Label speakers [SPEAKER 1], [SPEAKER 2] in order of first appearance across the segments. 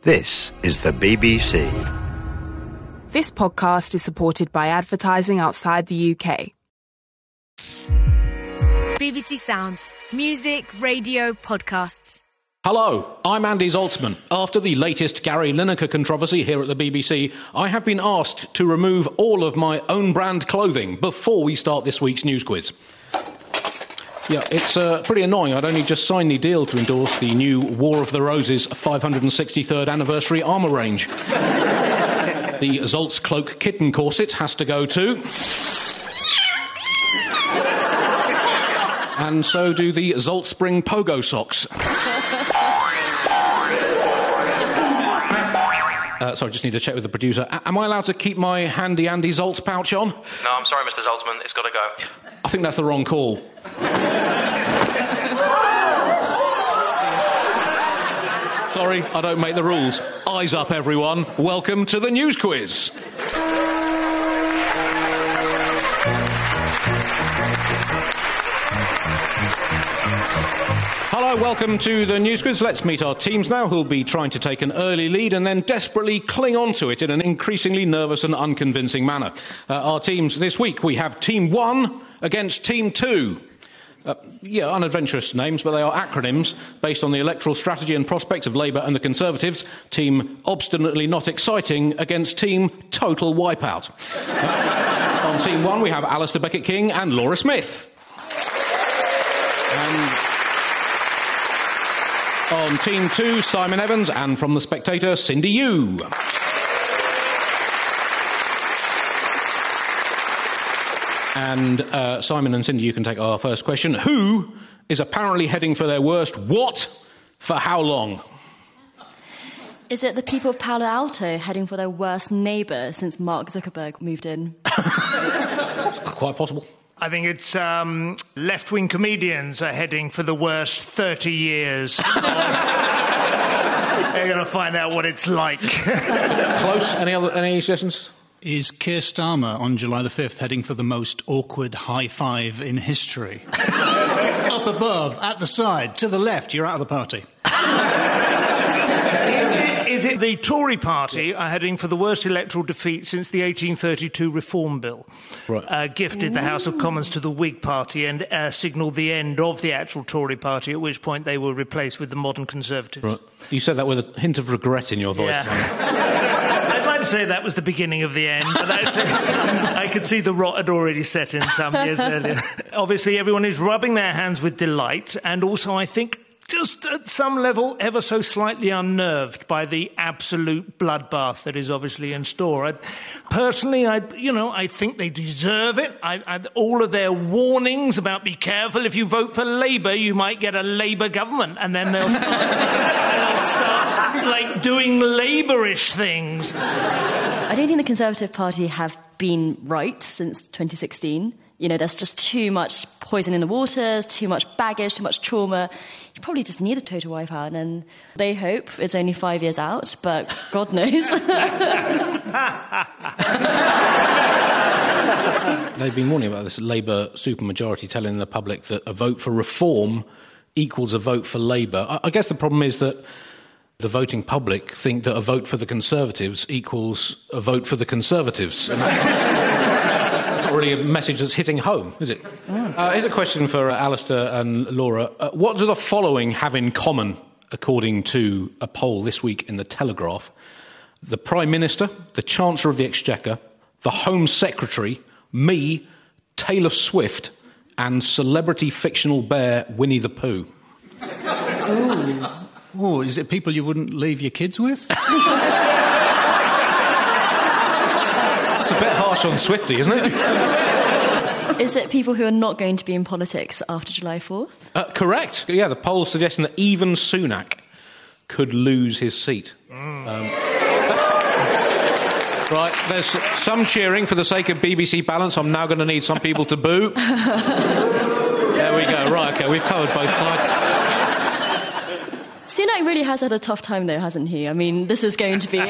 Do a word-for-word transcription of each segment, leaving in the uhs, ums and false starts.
[SPEAKER 1] This is the B B C.
[SPEAKER 2] This podcast is supported by advertising outside the U K.
[SPEAKER 3] B B C Sounds. Music, radio, podcasts.
[SPEAKER 4] Hello, I'm Andy Zaltzman. After the latest Gary Lineker controversy here at the B B C, I have been asked to remove all of my own brand clothing before we start this week's news quiz. Yeah, it's uh, pretty annoying. I'd only just signed the deal to endorse the new War of the Roses five hundred sixty-third anniversary armour range. The Zoltz Cloak Kitten corset has to go too. And so do the Zoltz Spring Pogo socks. Uh, sorry, just need to check with the producer. A- am I allowed to keep my handy Andy Zoltz pouch on?
[SPEAKER 5] No, I'm sorry, Mister Zaltzman. It's got to go.
[SPEAKER 4] I think that's the wrong call. Sorry, I don't make the rules. Eyes up, everyone. Welcome to the news quiz. Hello, welcome to the news quiz. Let's meet our teams now, who'll be trying to take an early lead and then desperately cling on to it in an increasingly nervous and unconvincing manner. Uh, our teams this week, we have Team One against Team Two. Uh, yeah, unadventurous names, but they are acronyms based on the electoral strategy and prospects of Labour and the Conservatives. Team Obstinately Not Exciting against Team Total Wipeout. Uh, on Team One, we have Alistair Beckett-King and Laura Smith. And on Team Two, Simon Evans, and from The Spectator, Cindy Yu. And uh, Simon and Cindy, you can take our first question. Who is apparently heading for their worst what for how long?
[SPEAKER 6] Is it the people of Palo Alto heading for their worst neighbour since Mark Zuckerberg moved in?
[SPEAKER 4] Quite possible.
[SPEAKER 7] I think it's um, left-wing comedians are heading for the worst thirty years. They're going to find out what it's like.
[SPEAKER 4] Close? Any other any suggestions?
[SPEAKER 8] Is Keir Starmer on July the fifth heading for the most awkward high five in history? Up above, at the side, to the left, you're out of the party.
[SPEAKER 7] Is it, is it the Tory party are heading for the worst electoral defeat since the eighteen thirty-two Reform Bill?
[SPEAKER 4] Right.
[SPEAKER 7] Uh, gifted the House of Commons to the Whig Party and uh, signalled the end of the actual Tory party, at which point they were replaced with the modern Conservatives.
[SPEAKER 4] Right. You said that with a hint of regret in your voice.
[SPEAKER 7] Yeah. I'd like to say that was the beginning of the end, but I, I could see the rot had already set in some years earlier. Obviously, everyone is rubbing their hands with delight, and also, I think, just at some level, ever so slightly unnerved by the absolute bloodbath that is obviously in store. I, personally, I, you know, I think they deserve it. I, I, all of their warnings about be careful if you vote for Labour, you might get a Labour government, and then they'll start, they'll start like doing Labourish things.
[SPEAKER 6] I don't think the Conservative Party have been right since twenty sixteen. You know, there's just too much poison in the waters, too much baggage, too much trauma. You probably just need a total wipeout, and they hope it's only five years out, but God knows.
[SPEAKER 4] They've been warning about this Labour supermajority, telling the public that a vote for reform equals a vote for Labour. I, I guess the problem is that the voting public think that a vote for the Conservatives equals a vote for the Conservatives. And not really a message that's hitting home, is it? Mm. Uh, here's a question for uh, Alistair and Laura. Uh, what do the following have in common, according to a poll this week in The Telegraph? The Prime Minister, the Chancellor of the Exchequer, the Home Secretary, me, Taylor Swift, and celebrity fictional bear Winnie the Pooh.
[SPEAKER 8] Ooh. Oh, is it people you wouldn't leave your kids with?
[SPEAKER 4] That's a bit harsh on Swifty, isn't it?
[SPEAKER 6] Is it people who are not going to be in politics after July fourth?
[SPEAKER 4] Uh, correct. Yeah, the poll's suggesting that even Sunak could lose his seat. Mm. Um, right, there's some cheering for the sake of B B C balance. I'm now going to need some people to boo. There we go. Right, OK, we've covered both sides.
[SPEAKER 6] Sunak Sunak really has had a tough time, though, hasn't he? I mean, this is going to be...
[SPEAKER 9] no.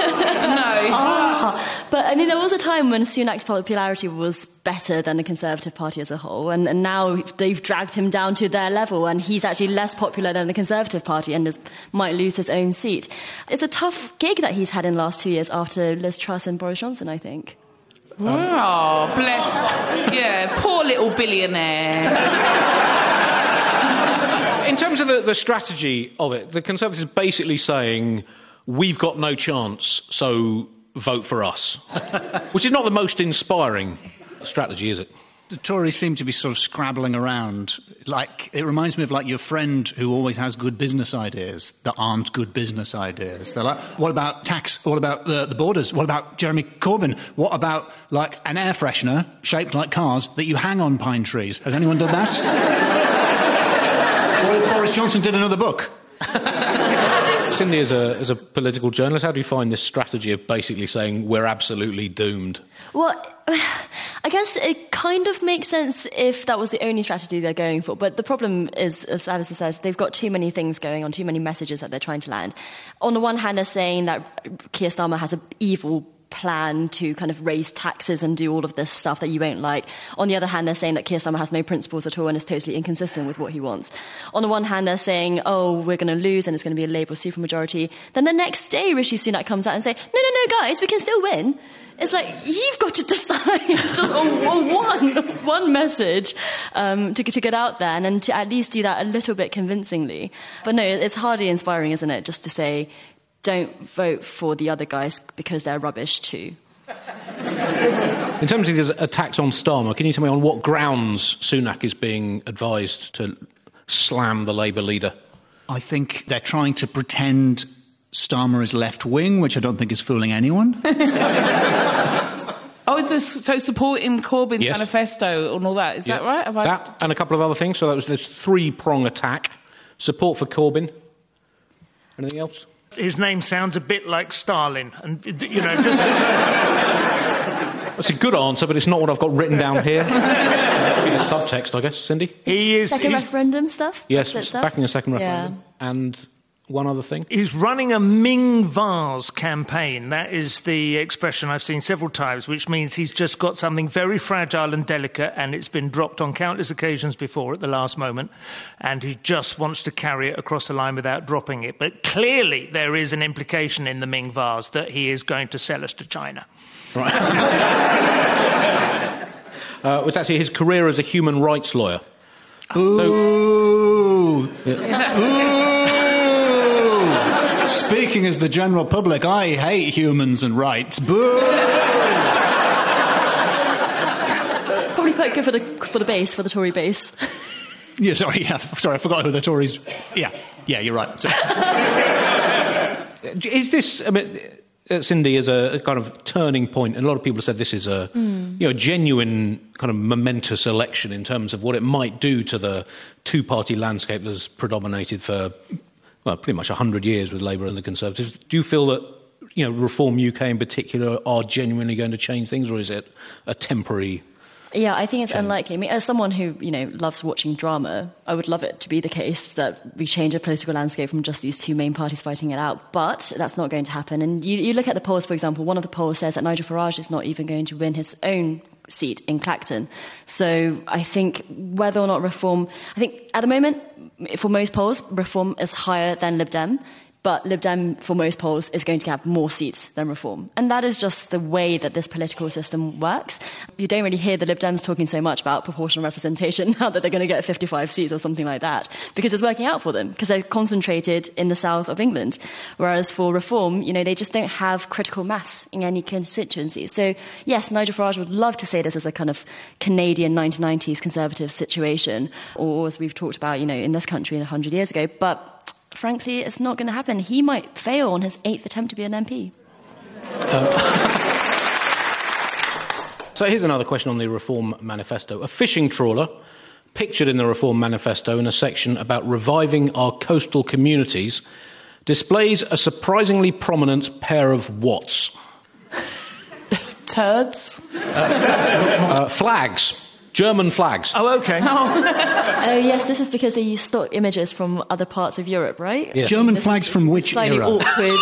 [SPEAKER 6] Ah, but, I mean, there was a time when Sunak's popularity was better than the Conservative Party as a whole, and, and now they've dragged him down to their level, and he's actually less popular than the Conservative Party and is, might lose his own seat. It's a tough gig that he's had in the last two years after Liz Truss and Boris Johnson, I think.
[SPEAKER 9] Um, oh, bless. Yeah, poor little billionaire.
[SPEAKER 4] In terms of the, the strategy of it, the Conservatives are basically saying, we've got no chance, so vote for us. Which is not the most inspiring strategy, is it?
[SPEAKER 8] The Tories seem to be sort of scrabbling around. Like, it reminds me of like your friend who always has good business ideas that aren't good business ideas. They're like, what about tax? What about the, the borders? What about Jeremy Corbyn? What about like an air freshener shaped like cars that you hang on pine trees? Has anyone done that? Boris Johnson did another book.
[SPEAKER 4] Cindy, as a, as a political journalist, how do you find this strategy of basically saying we're absolutely doomed?
[SPEAKER 6] Well, I guess it kind of makes sense if that was the only strategy they're going for. But the problem is, as Alistair says, they've got too many things going on, too many messages that they're trying to land. On the one hand, they're saying that Keir Starmer has an evil plan to kind of raise taxes and do all of this stuff that you won't like. On the other hand, they're saying that Keir Starmer has no principles at all and is totally inconsistent with what he wants. On the one hand, they're saying, oh, we're going to lose and it's going to be a Labour supermajority. Then the next day, Rishi Sunak comes out and say, no, no, no, guys, we can still win. It's like, you've got to decide on, on one, one message um, to, to get out there and, and to at least do that a little bit convincingly. But no, it's hardly inspiring, isn't it, just to say, don't vote for the other guys because they're rubbish too.
[SPEAKER 4] In terms of these attacks on Starmer, can you tell me on what grounds Sunak is being advised to slam the Labour leader?
[SPEAKER 8] I think they're trying to pretend Starmer is left-wing, which I don't think is fooling anyone.
[SPEAKER 9] Oh, is this, so supporting Corbyn's
[SPEAKER 4] yes.
[SPEAKER 9] manifesto and all that, is
[SPEAKER 4] yeah.
[SPEAKER 9] that right? Have I...
[SPEAKER 4] That and a couple of other things. So that was this three-prong attack. Support for Corbyn. Anything else?
[SPEAKER 7] His name sounds a bit like Stalin, and you know, just
[SPEAKER 4] that's a good answer, but it's not what I've got written down here. The subtext, I guess. Cindy,
[SPEAKER 7] he is
[SPEAKER 6] second referendum stuff.
[SPEAKER 4] Yes,
[SPEAKER 6] stuff?
[SPEAKER 4] backing a second referendum, yeah. And one other thing.
[SPEAKER 7] He's running a Ming vase campaign. That is the expression I've seen several times, which means he's just got something very fragile and delicate, and it's been dropped on countless occasions before at the last moment, and he just wants to carry it across the line without dropping it. But clearly there is an implication in the Ming vase that he is going to sell us to China.
[SPEAKER 4] Right. uh, it's actually his career as a human rights lawyer.
[SPEAKER 8] Ooh.
[SPEAKER 4] So, yeah.
[SPEAKER 8] Ooh. Speaking as the general public, I hate humans and rights. Boo!
[SPEAKER 6] Probably quite good for the for the base, for the Tory base.
[SPEAKER 8] Yeah, sorry, yeah, sorry, I forgot who the Tories... Yeah, yeah, you're right.
[SPEAKER 4] Is this, I mean, uh, Cindy, is a, a kind of turning point, and a lot of people have said this is a mm. you know, genuine kind of momentous election in terms of what it might do to the two-party landscape that's predominated for... well, pretty much one hundred years with Labour and the Conservatives. Do you feel that, you know, Reform U K in particular are genuinely going to change things, or is it a temporary...
[SPEAKER 6] Yeah, I think it's
[SPEAKER 4] change?
[SPEAKER 6] Unlikely. I mean, as someone who, you know, loves watching drama, I would love it to be the case that we change a political landscape from just these two main parties fighting it out. But that's not going to happen. And you, you look at the polls, for example, one of the polls says that Nigel Farage is not even going to win his own seat in Clacton. So I think whether or not Reform... I think at the moment, for most polls, Reform is higher than Lib Dem. But Lib Dem, for most polls, is going to have more seats than Reform. And that is just the way that this political system works. You don't really hear the Lib Dems talking so much about proportional representation now that they're going to get fifty-five seats or something like that, because it's working out for them, because they're concentrated in the south of England. Whereas for Reform, you know, they just don't have critical mass in any constituency. So, yes, Nigel Farage would love to say this as a kind of Canadian nineteen nineties Conservative situation, or as we've talked about, you know, in this country one hundred years ago, but frankly, it's not going to happen. He might fail on his eighth attempt to be an M P.
[SPEAKER 4] Uh, so here's another question on the Reform Manifesto. A fishing trawler, pictured in the Reform Manifesto in a section about reviving our coastal communities, displays a surprisingly prominent pair of whats?
[SPEAKER 9] Turds?
[SPEAKER 4] Uh, uh, flags. German flags.
[SPEAKER 7] Oh, okay.
[SPEAKER 6] Oh, yes, this is because they use stock images from other parts of Europe, right?
[SPEAKER 4] Yeah.
[SPEAKER 8] German
[SPEAKER 6] This
[SPEAKER 8] flags
[SPEAKER 6] is
[SPEAKER 8] from which
[SPEAKER 6] slightly
[SPEAKER 8] era?
[SPEAKER 6] awkward.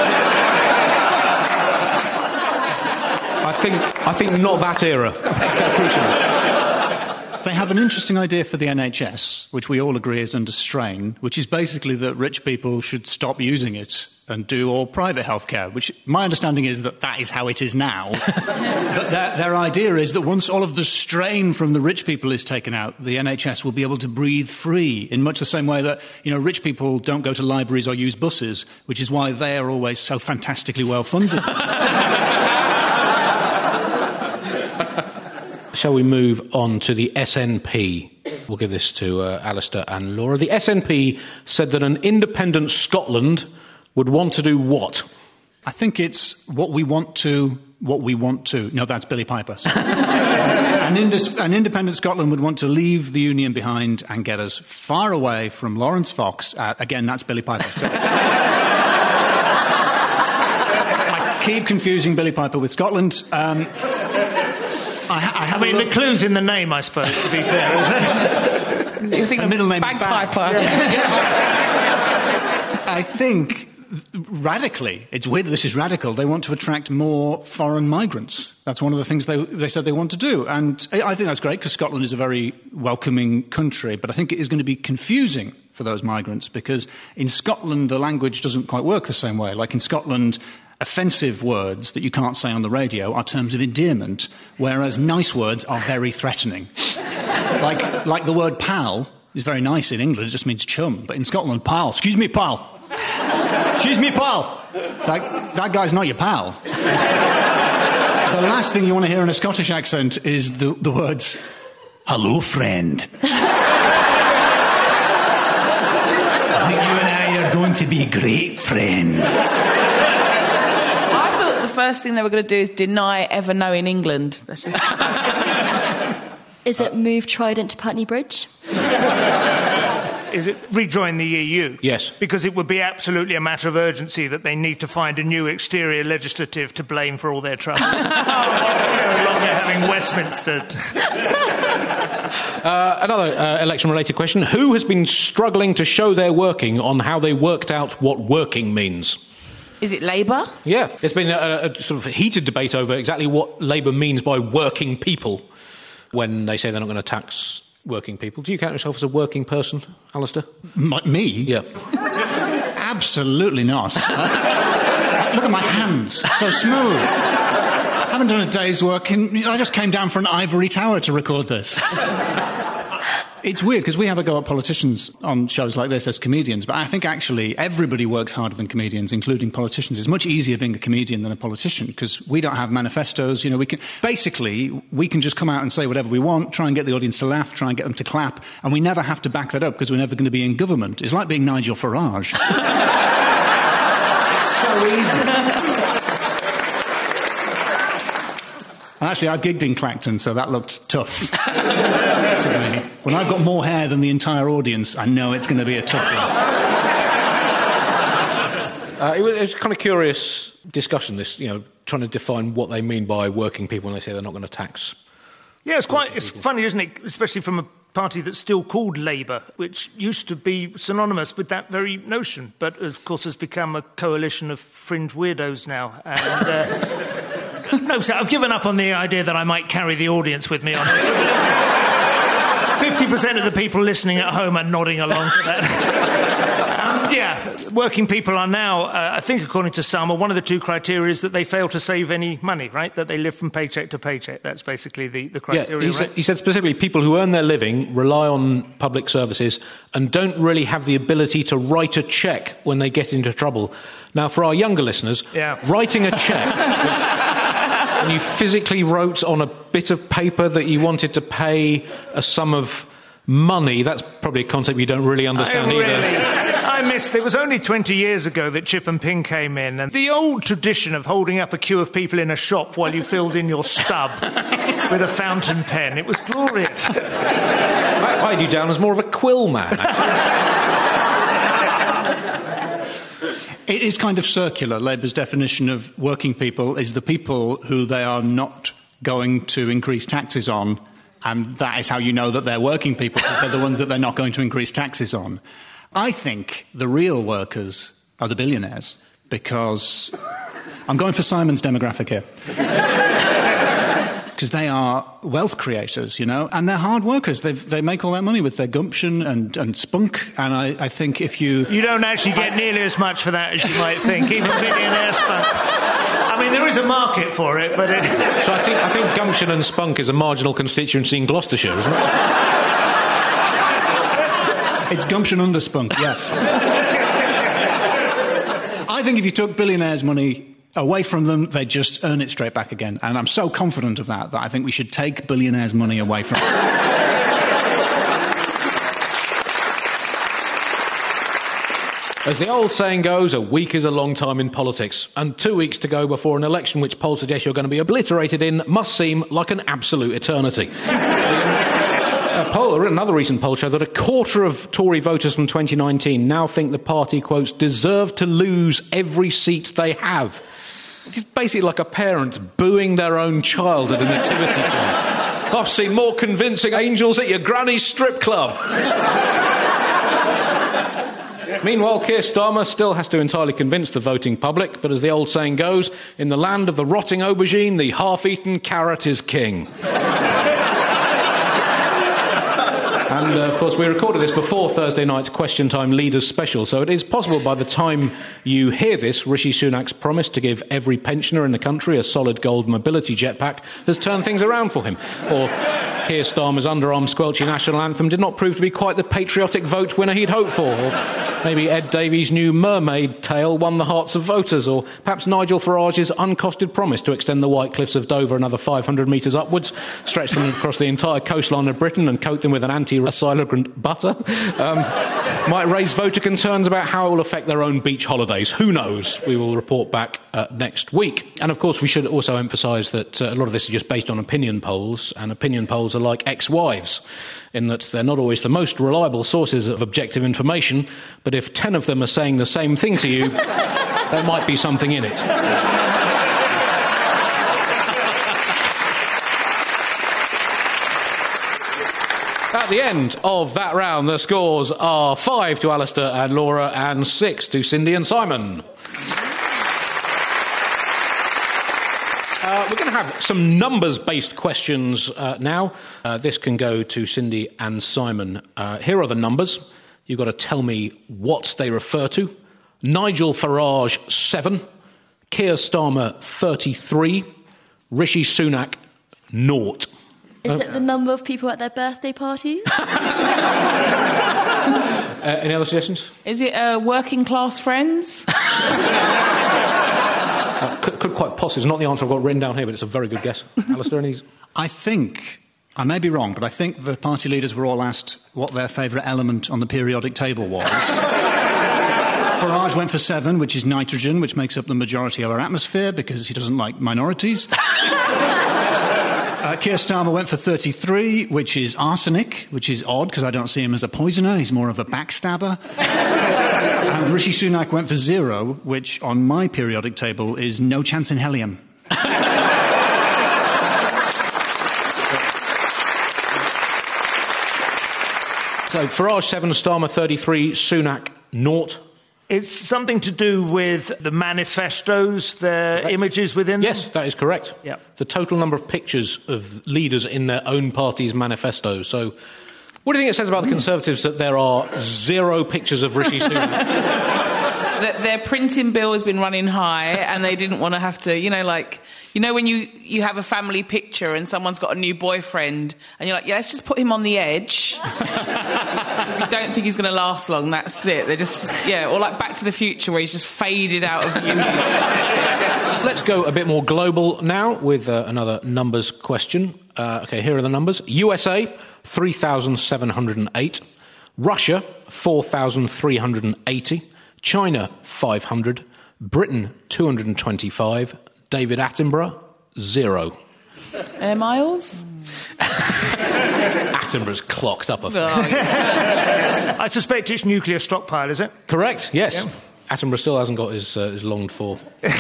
[SPEAKER 4] I think I think not that era.
[SPEAKER 8] They have an interesting idea for the N H S, which we all agree is under strain, which is basically that rich people should stop using it and do all private healthcare, which my understanding is that that is how it is now. But their, their idea is that once all of the strain from the rich people is taken out, the N H S will be able to breathe free in much the same way that, you know, rich people don't go to libraries or use buses, which is why they are always so fantastically well funded.
[SPEAKER 4] Shall we move on to the S N P? We'll give this to uh, Alistair and Laura. The S N P said that an independent Scotland would want to do what?
[SPEAKER 8] I think it's what we want to, what we want to. No, that's Billy Piper. an, indis- an independent Scotland would want to leave the Union behind and get us far away from Lawrence Fox. Uh, again, that's Billy Piper. So. I keep confusing Billy Piper with Scotland. Um, I, ha- I, have
[SPEAKER 7] I mean,
[SPEAKER 8] a
[SPEAKER 7] the
[SPEAKER 8] look-
[SPEAKER 7] clue's in the name, I suppose, to be fair.
[SPEAKER 9] You think
[SPEAKER 8] The middle name is
[SPEAKER 9] bagpiper?
[SPEAKER 8] I think radically, it's weird that this is radical, they want to attract more foreign migrants. That's one of the things they, they said they want to do. And I think that's great because Scotland is a very welcoming country, but I think it is going to be confusing for those migrants because in Scotland the language doesn't quite work the same way. Like in Scotland, offensive words that you can't say on the radio are terms of endearment, whereas nice words are very threatening. like, like the word pal is very nice in England, it just means chum. But in Scotland, pal, excuse me, pal. Excuse me, pal. Like, that guy's not your pal. The last thing you want to hear in a Scottish accent is the, the words, hello, friend. I think you and I are going to be great friends.
[SPEAKER 9] I thought the first thing they were going to do is deny ever knowing England. That's just...
[SPEAKER 6] Is it move Trident to Putney Bridge?
[SPEAKER 7] Is it rejoin the E U?
[SPEAKER 4] Yes.
[SPEAKER 7] Because it would be absolutely a matter of urgency that they need to find a new exterior legislative to blame for all their trouble. No longer having Westminster.
[SPEAKER 4] Uh, another uh, election-related question. Who has been struggling to show their working on how they worked out what working means?
[SPEAKER 9] Is it Labour?
[SPEAKER 4] Yeah. There's been a, a sort of heated debate over exactly what Labour means by working people when they say they're not going to tax working people. Do you count yourself as a working person, Alistair?
[SPEAKER 8] M- me?
[SPEAKER 4] Yeah.
[SPEAKER 8] Absolutely not. Uh, look at my hands, so smooth. I haven't done a day's work in... I just came down from an ivory tower to record this. It's weird, because we have a go at politicians on shows like this as comedians, but I think actually everybody works harder than comedians, including politicians. It's much easier being a comedian than a politician, because we don't have manifestos, you know, we can... Basically, we can just come out and say whatever we want, try and get the audience to laugh, try and get them to clap, and we never have to back that up, because we're never going to be in government. It's like being Nigel Farage. It's so easy. And actually, I've gigged in Clacton, so that looked tough to me. When I've got more hair than the entire audience, I know it's going to be a tough one.
[SPEAKER 4] Uh, it, was, it was kind of curious discussion, this, you know, trying to define what they mean by working people when they say they're not going to tax.
[SPEAKER 7] Yeah, it's quite it's funny, isn't it? Especially from a party that's still called Labour, which used to be synonymous with that very notion, but of course has become a coalition of fringe weirdos now. And... Uh, No, sir, I've given up on the idea that I might carry the audience with me on it. fifty percent of the people listening at home are nodding along to that. um, yeah, working people are now, uh, I think according to Starmer, one of the two criteria is that they fail to save any money, right? That they live from paycheck to paycheck. That's basically the, the criteria,
[SPEAKER 4] yeah, he,
[SPEAKER 7] right?
[SPEAKER 4] said, he said specifically people who earn their living, rely on public services, and don't really have the ability to write a cheque when they get into trouble. Now, for our younger listeners,
[SPEAKER 7] yeah.
[SPEAKER 4] writing a cheque... When you physically wrote on a bit of paper that you wanted to pay a sum of money, that's probably a concept you don't really understand
[SPEAKER 7] I
[SPEAKER 4] either.
[SPEAKER 7] Really, I missed. It was only twenty years ago that Chip and Pin came in, and the old tradition of holding up a queue of people in a shop while you filled in your stub with a fountain pen. It was glorious.
[SPEAKER 4] I, I had you down as more of a quill man, actually.
[SPEAKER 8] It is kind of circular. Labour's definition of working people is the people who they are not going to increase taxes on And that is how you know that they're working people, because they're the ones that they're not going to increase taxes on. I think the real workers are the billionaires, because I'm going for Simon's demographic here. Because they are wealth creators, you know, and they're hard workers. They they make all that money with their gumption and, and spunk. And I, I think if you...
[SPEAKER 7] You don't actually get nearly as much for that as you might think, even billionaire spunk. I mean, there is a market for it, but... It...
[SPEAKER 4] So I think, I think gumption and spunk is a marginal constituency in Gloucestershire, isn't it?
[SPEAKER 8] It's gumption under spunk, yes. I think if you took billionaires' money away from them, they just earn it straight back again. And I'm so confident of that, that I think we should take billionaires' money away from them.
[SPEAKER 4] As the old saying goes, a week is a long time in politics. And two weeks to go before an election which polls suggest you're going to be obliterated in must seem like an absolute eternity. A poll, another recent poll showed that a quarter of Tory voters from twenty nineteen now think the party, quotes, deserve to lose every seat they have. It's basically like a parent booing their own child at a nativity play. I've seen more convincing angels at your granny's strip club. Meanwhile, Keir Starmer still has to entirely convince the voting public, but as the old saying goes, in the land of the rotting aubergine, the half-eaten carrot is king. And, uh, of course, we recorded this before Thursday night's Question Time Leaders Special, so it is possible by the time you hear this, Rishi Sunak's promise to give every pensioner in the country a solid gold mobility jetpack has turned things around for him. Or Keir Starmer's underarm squelchy national anthem did not prove to be quite the patriotic vote winner he'd hoped for. Or maybe Ed Davey's new mermaid tale won the hearts of voters. Or perhaps Nigel Farage's uncosted promise to extend the White Cliffs of Dover another five hundred metres upwards, stretch them across the entire coastline of Britain and coat them with an anti-asylum butter, um, might raise voter concerns about how it will affect their own beach holidays. Who knows? We will report back uh, next week. And, of course, we should also emphasise that uh, a lot of this is just based on opinion polls, and opinion polls are like ex-wives, in that they're not always the most reliable sources of objective information, but if ten of them are saying the same thing to you, there might be something in it. At the end of that round, the scores are five to Alistair and Laura and six to Cindy and Simon. Uh, we're going to have some numbers-based questions uh, now. Uh, this can go to Cindy and Simon. Uh, here are the numbers. You've got to tell me what they refer to. Nigel Farage, seven. Keir Starmer, thirty-three. Rishi Sunak, naught.
[SPEAKER 6] Is
[SPEAKER 4] uh,
[SPEAKER 6] it the number of people at their birthday parties?
[SPEAKER 4] uh, any other suggestions?
[SPEAKER 9] Is it uh, working class friends?
[SPEAKER 4] Uh, could, could quite possibly. It's not the answer I've got written down here, but it's a very good guess. Alistair, any?
[SPEAKER 8] I think, I may be wrong, but I think the party leaders were all asked what their favourite element on the periodic table was. Farage went for seven, which is nitrogen, which makes up the majority of our atmosphere because he doesn't like minorities. Uh, Keir Starmer went for thirty-three, which is arsenic, which is odd because I don't see him as a poisoner. He's more of a backstabber. And Rishi Sunak went for zero, which on my periodic table is no chance in helium.
[SPEAKER 4] So Farage seven, Starmer thirty-three, Sunak naught.
[SPEAKER 7] It's something to do with the manifestos, the
[SPEAKER 4] Correct.
[SPEAKER 7] Images within them?
[SPEAKER 4] Yes, that is correct.
[SPEAKER 7] Yep.
[SPEAKER 4] The total number of pictures of leaders in their own party's manifestos. So what do you think it says about the Conservatives that there are zero pictures of Rishi Sunak?
[SPEAKER 9] That their printing bill has been running high and they didn't want to have to, you know, like, you know when you, you have a family picture and someone's got a new boyfriend and you're like, yeah, let's just put him on the edge. We don't think he's going to last long, that's it. They're just, yeah, or like Back to the Future where he's just faded out of the image.
[SPEAKER 4] Let's go a bit more global now with uh, another numbers question. Uh, okay, here are the numbers. U S A, three thousand seven hundred eight. Russia, four thousand three hundred eighty. China, five hundred. Britain, two hundred twenty-five. David Attenborough, zero.
[SPEAKER 9] Air miles?
[SPEAKER 4] Attenborough's clocked up a few.
[SPEAKER 9] Oh, yeah.
[SPEAKER 7] I suspect it's nuclear stockpile, is it?
[SPEAKER 4] Correct, yes.
[SPEAKER 7] Yeah.
[SPEAKER 4] Attenborough still hasn't got his, uh, his longed for. Or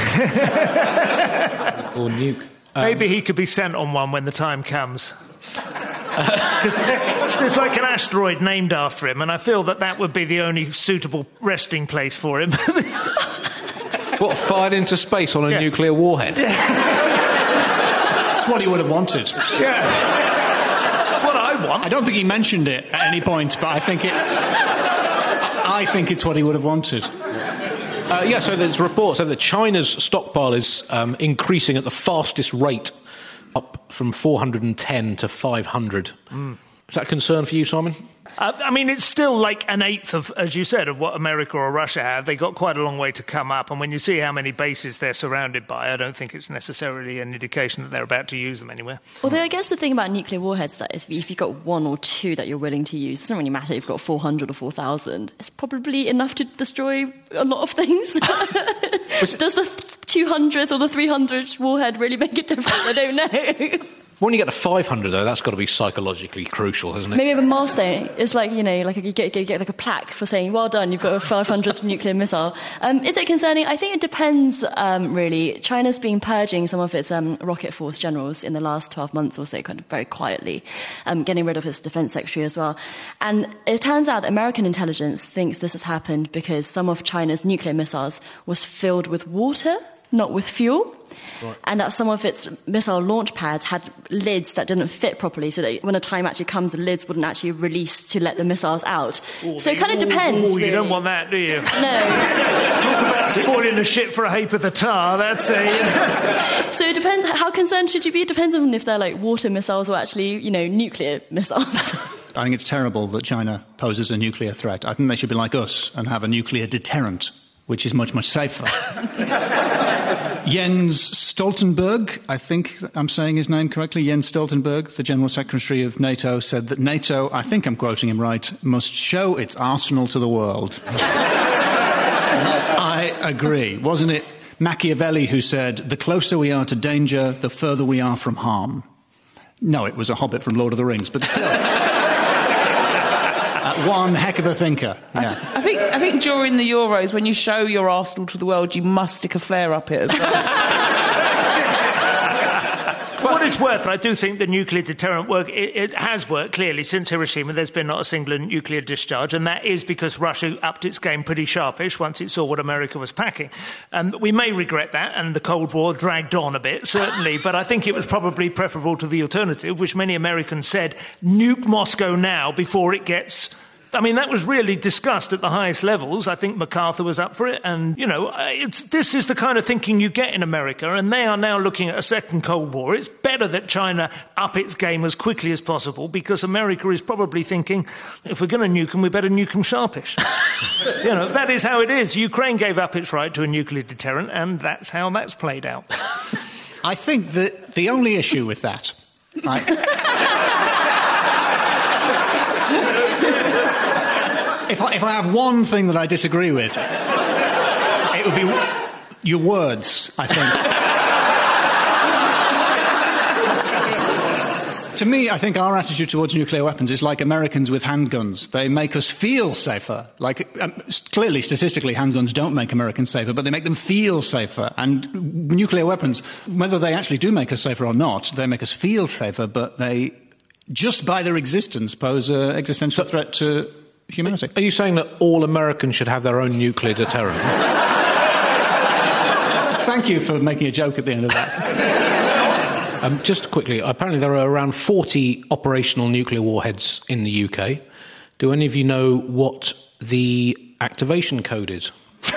[SPEAKER 4] nuke. Um,
[SPEAKER 7] Maybe he could be sent on one when the time comes. There's like an asteroid named after him, and I feel that that would be the only suitable resting place for him.
[SPEAKER 4] What, fired into space on a
[SPEAKER 7] yeah.
[SPEAKER 4] nuclear warhead?
[SPEAKER 8] That's what he would have wanted.
[SPEAKER 7] Yeah. What I want.
[SPEAKER 8] I don't think he mentioned it at any point, but I think it. I think it's what he would have wanted.
[SPEAKER 4] Uh, yeah, so there's reports that China's stockpile is um, increasing at the fastest rate, up from four hundred ten to five hundred. Mm. Is that a concern for you, Simon?
[SPEAKER 7] Uh, I mean, it's still like an eighth of, as you said, of what America or Russia have. They got quite a long way to come up, and when you see how many bases they're surrounded by, I don't think it's necessarily an indication that they're about to use them anywhere.
[SPEAKER 6] Although I guess the thing about nuclear warheads that is, if you've got one or two that you're willing to use, it doesn't really matter if you've got four hundred or four thousand. It's probably enough to destroy a lot of things. Does the two hundredth or the three hundredth warhead really make a difference? I don't know.
[SPEAKER 4] When you get to five hundred, though, that's got to be psychologically crucial, hasn't it?
[SPEAKER 6] Maybe a milestone. It's like, you know, like you get, you get like a plaque for saying, well done, you've got a five hundredth nuclear missile. Um, is it concerning? I think it depends, um, really. China's been purging some of its um, rocket force generals in the last twelve months or so, kind of very quietly, um, getting rid of its defense secretary as well. And it turns out American intelligence thinks this has happened because some of China's nuclear missiles was filled with water, not with fuel. Right. And that some of its missile launch pads had lids that didn't fit properly, so that when the time actually comes, the lids wouldn't actually release to let the missiles out. Ooh, so it kind of depends.
[SPEAKER 7] Ooh,
[SPEAKER 6] really.
[SPEAKER 7] You don't want that, do you?
[SPEAKER 6] No.
[SPEAKER 7] Talk about spoiling the ship for a hape of the tar. That's a.
[SPEAKER 6] So it depends. How concerned should you be? It depends on if they're like water missiles or actually, you know, nuclear missiles.
[SPEAKER 8] I think it's terrible that China poses a nuclear threat. I think they should be like us and have a nuclear deterrent, which is much, much safer. Jens Stoltenberg, I think I'm saying his name correctly, Jens Stoltenberg, the General Secretary of NATO, said that NATO, I think I'm quoting him right, must show its arsenal to the world. I agree. Wasn't it Machiavelli who said, the closer we are to danger, the further we are from harm? No, it was a hobbit from Lord of the Rings, but still. One heck of a thinker. Yeah.
[SPEAKER 9] I, th- I think I think during the Euros, when you show your arsenal to the world, you must stick a flare up it as well.
[SPEAKER 7] For what it's worth, I do think the nuclear deterrent work, it, it has worked clearly since Hiroshima. There's been not a single nuclear discharge, and that is because Russia upped its game pretty sharpish once it saw what America was packing. Um, we may regret that, and the Cold War dragged on a bit, certainly, but I think it was probably preferable to the alternative, which many Americans said, nuke Moscow now before it gets... I mean, that was really discussed at the highest levels. I think MacArthur was up for it. And, you know, it's, this is the kind of thinking you get in America. And they are now looking at a second Cold War. It's better that China up its game as quickly as possible because America is probably thinking, if we're going to nuke them, we better nuke them sharpish. You know, that is how it is. Ukraine gave up its right to a nuclear deterrent, and that's how that's played out.
[SPEAKER 8] I think that the only issue with that... I, If I, if I have one thing that I disagree with, it would be your words, I think. To me, I think our attitude towards nuclear weapons is like Americans with handguns. They make us feel safer. Like, um, clearly, statistically, handguns don't make Americans safer, but they make them feel safer. And nuclear weapons, whether they actually do make us safer or not, they make us feel safer, but they, just by their existence, pose an existential so, threat to... humanity.
[SPEAKER 4] Are you saying that all Americans should have their own nuclear deterrent?
[SPEAKER 8] Thank you for making a joke at the end of that.
[SPEAKER 4] um, just quickly, apparently there are around forty operational nuclear warheads in the U K. Do any of you know what the activation code is?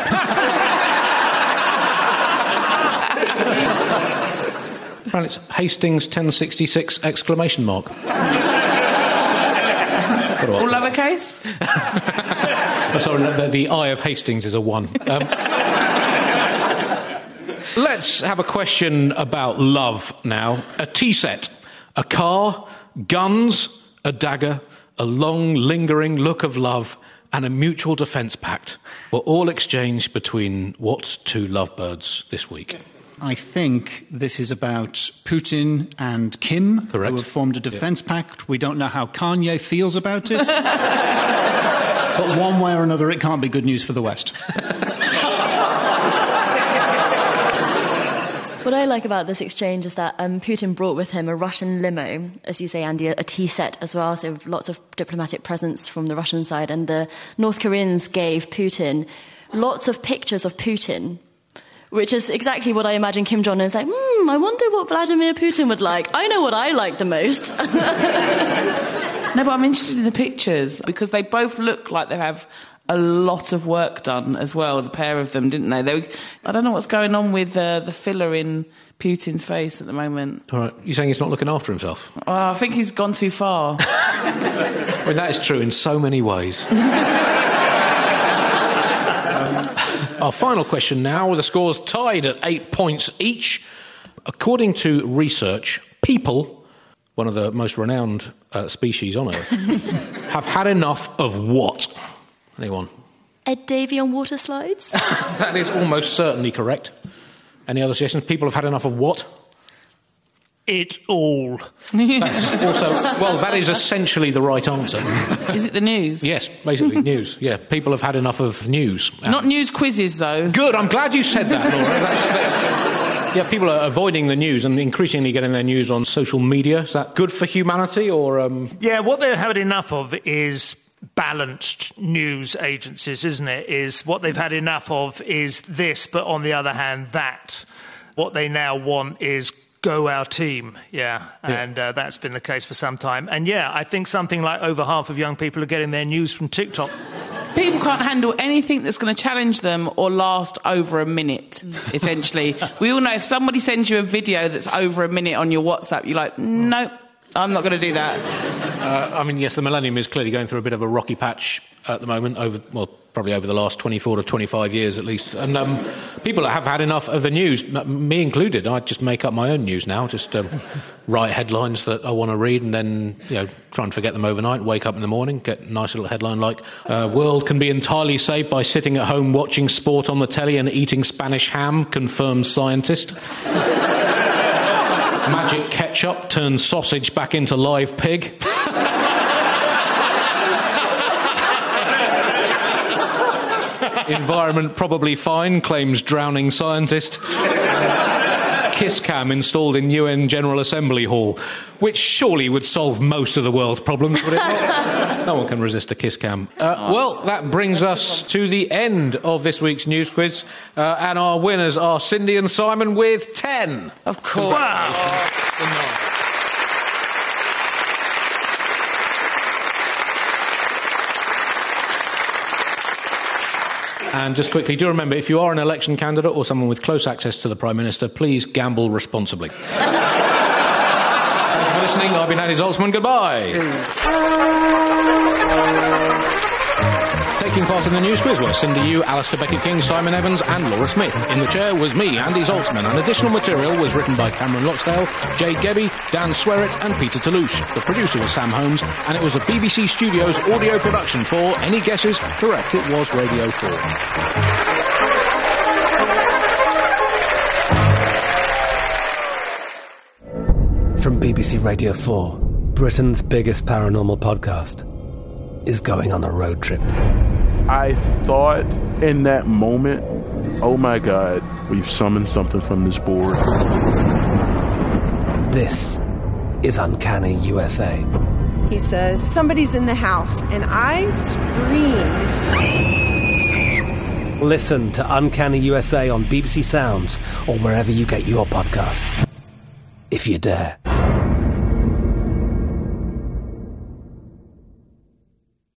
[SPEAKER 4] Apparently it's Hastings ten sixty-six exclamation mark.
[SPEAKER 9] All lowercase?
[SPEAKER 4] oh, sorry, no, the, the eye of Hastings is a one. Um, let's have a question about love now. A tea set, a car, guns, a dagger, a long, lingering look of love, and a mutual defence pact were all exchanged between what two lovebirds this week?
[SPEAKER 8] I think this is about Putin and Kim,
[SPEAKER 4] Correct.
[SPEAKER 8] who have formed a defence yep. pact. We don't know how Kanye feels about it. But one way or another, it can't be good news for the West.
[SPEAKER 6] What I like about this exchange is that um, Putin brought with him a Russian limo, as you say, Andy, a, a tea set as well, so lots of diplomatic presence from the Russian side. And the North Koreans gave Putin lots of pictures of Putin, which is exactly what I imagine Kim Jong-un is like, hmm, I wonder what Vladimir Putin would like. I know what I like the most.
[SPEAKER 9] No, but I'm interested in the pictures because they both look like they have a lot of work done as well, the pair of them, didn't they? they were, I don't know what's going on with uh, the filler in Putin's face at the moment.
[SPEAKER 4] All right, you're saying he's not looking after himself?
[SPEAKER 9] Oh, I think he's gone too far.
[SPEAKER 4] I mean, that is true in so many ways. um, our final question now, with the scores tied at eight points each. According to research, people, one of the most renowned uh, species on Earth, have had enough of what? Anyone?
[SPEAKER 6] Ed Davey on water slides?
[SPEAKER 4] That is almost certainly correct. Any other suggestions? People have had enough of what?
[SPEAKER 7] It all.
[SPEAKER 4] That's also, well, that is essentially the right answer.
[SPEAKER 9] Is it the news?
[SPEAKER 4] Yes, basically news. Yeah, people have had enough of news.
[SPEAKER 9] Not news quizzes, though.
[SPEAKER 4] Good, I'm glad you said that, Laura. That's, that's, yeah, people are avoiding the news and increasingly getting their news on social media. Is that good for humanity, or...? Um...
[SPEAKER 7] Yeah, what they've had enough of is balanced news agencies, isn't it? Is what they've had enough of is this, but on the other hand, that. What they now want is go our team, yeah, yeah. and uh, that's been the case for some time. And yeah, I think something like over half of young people are getting their news from TikTok.
[SPEAKER 9] People can't handle anything that's going to challenge them or last over a minute, essentially. We all know if somebody sends you a video that's over a minute on your WhatsApp, you're like, nope, I'm not going to do that.
[SPEAKER 4] Uh, I mean, yes, the millennium is clearly going through a bit of a rocky patch at the moment, over well, probably over the last twenty-four to twenty-five years at least. And um, people have had enough of the news, me included. I just make up my own news now, just um, write headlines that I want to read and then, you know, try and forget them overnight, wake up in the morning, get a nice little headline like, uh, world can be entirely saved by sitting at home watching sport on the telly and eating Spanish ham, confirmed scientist. Magic ketchup turns sausage back into live pig. Environment probably fine, claims drowning scientist. Kiss cam installed in U N General Assembly Hall, which surely would solve most of the world's problems, would it not? No one can resist a kiss cam. Uh, well, that brings us to the end of this week's news quiz, uh, and our winners are Cindy and Simon with ten.
[SPEAKER 9] Of course.
[SPEAKER 7] Wow.
[SPEAKER 4] Oh, and just quickly, do remember, if you are an election candidate or someone with close access to the Prime Minister, please gamble responsibly. Thank you for listening. I've been Andy Zaltzman. Goodbye. Taking part in the news quiz were Cindy Yu, Alistair Beckett-King, Simon Evans and Laura Smith. In the chair was me, Andy Zaltzman, and additional material was written by Cameron Loxdale, Jade Gebby, Dan Swerit and Peter Toulouche. The producer was Sam Holmes, and it was a B B C Studios audio production for, any guesses? Correct, it was Radio four.
[SPEAKER 10] From B B C Radio four, Britain's biggest paranormal podcast is going on a road trip.
[SPEAKER 11] I thought in that moment, oh my God, we've summoned something from this board.
[SPEAKER 10] This is Uncanny U S A.
[SPEAKER 12] He says, somebody's in the house, and I screamed.
[SPEAKER 10] Listen to Uncanny U S A on B B C Sounds or wherever you get your podcasts. If you dare.